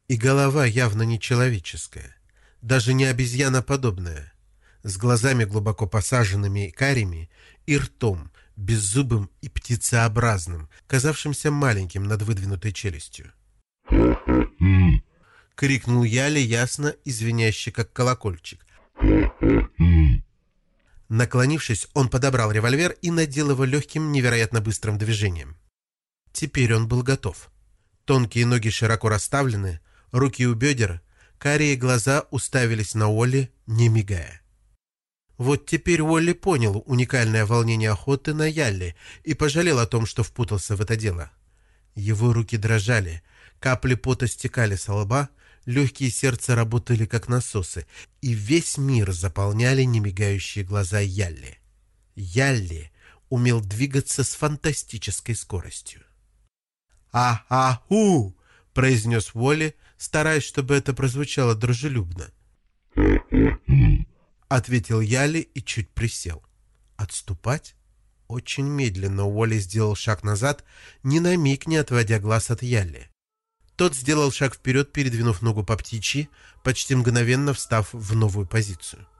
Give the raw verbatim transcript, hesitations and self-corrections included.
И голова явно не человеческая, даже не обезьяноподобная, с глазами глубоко посаженными и карими, и ртом, беззубым и птицеобразным, казавшимся маленьким над выдвинутой челюстью. Крикнул Яли ясно, извиняюще, как колокольчик. Наклонившись, он подобрал револьвер и надел его легким, невероятно быстрым движением. Теперь он был готов. Тонкие ноги широко расставлены, руки у бедер, карие глаза уставились на Уолли, не мигая. Вот теперь Уолли понял уникальное волнение охоты на Ялли и пожалел о том, что впутался в это дело. Его руки дрожали, капли пота стекали со лба, легкие сердца работали как насосы, и весь мир заполняли немигающие глаза Ялли. Ялли умел двигаться с фантастической скоростью. «А-а-у!» — произнес Уолли, стараясь, чтобы это прозвучало дружелюбно. Ответил Ялли и чуть присел. Отступать? Очень медленно Уолли сделал шаг назад, ни на миг не отводя глаз от Ялли. Тот сделал шаг вперед, передвинув ногу по птичьи, почти мгновенно встав в новую позицию.